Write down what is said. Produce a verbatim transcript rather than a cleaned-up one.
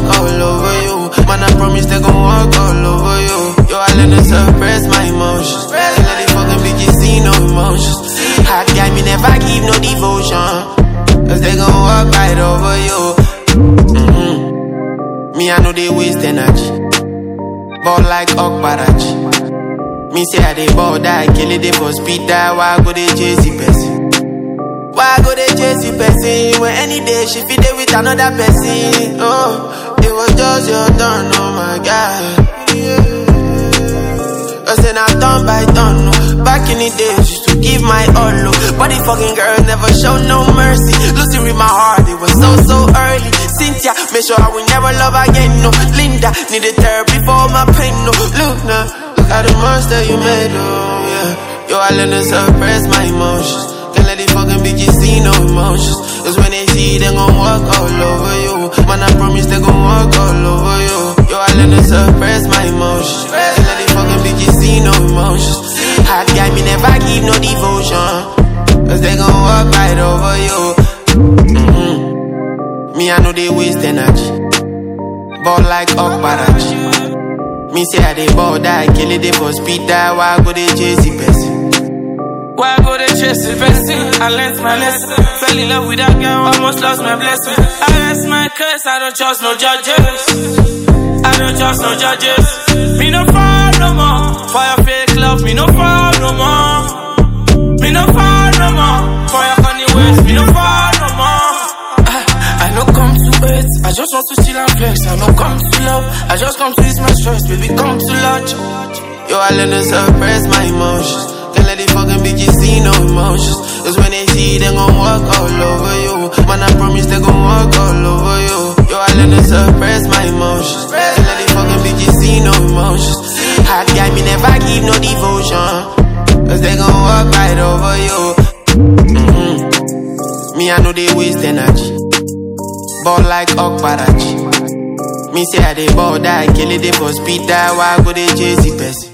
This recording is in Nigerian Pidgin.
walk all over you. Man, I promise they gon' walk all over you. Yo, I learn to suppress my emotions. Can't let it fucking bitches see no emotions. Hot guy, me never give no devotion, cause they gon' walk right over you. Mm-hmm. Me, I know they waste energy, ball like Okbarachi. Me say I dey ball die, kill it, they for speed die. Why go they chase the person? Why go they chase the person when any day she fit there with another person? Oh, it was just your turn, oh my God. I said now turn by turn, no. Back in the days used to give my all, no. But the fucking girl never show no mercy. Lucy with my heart, it was so so early. Cynthia, make sure I will never love again, no. Linda, needed therapy for my pain, no. Look now, look at the monster you made, oh yeah. Yo, I learned to suppress my emotions. Can't let these fucking bitches see no emotions, cause when they see, they gon' walk all over you. Man, I promise they gon' walk all over you. Yo, I learned to suppress my emotions. Can't let these fucking bitches see no emotions. Hot guy, me never give no devotion, cause they gon' walk right over you. Mm-hmm. Me, I know they waste energy, ball like Okbarachi. Me say I dey ball die, kill it, they for speed die. Why go they chase the person? Why go they chase the person? I learned my lesson. Fell in love with that girl, almost lost my blessing. I rest my curse, I don't trust no judges. I don't trust no judges. Me no fall no more. For your fake love, me no fall no more. Me no fall no more. For your funny ways, me no fall no more. I, I no come to wait, I just want to chill and flex. I no come to love, I just come to ease my stress. Baby, come to lodge. Yo, I learn to suppress my emotions. Can't let these fucking bitches see no emotions, cause when they see, they gon' walk all over you. Man, I promise they gon' walk all over you. Yo, I learn to suppress my emotions. Can't let these fucking bitches see no emotions. Hot guy, me never give no devotion, cause they gon' walk right over you. Mm-hmm. Me, I know they waste energy, ball like Okbarachi. Me say I dey ball die, kill it, they for speed die. Why go they chase the person?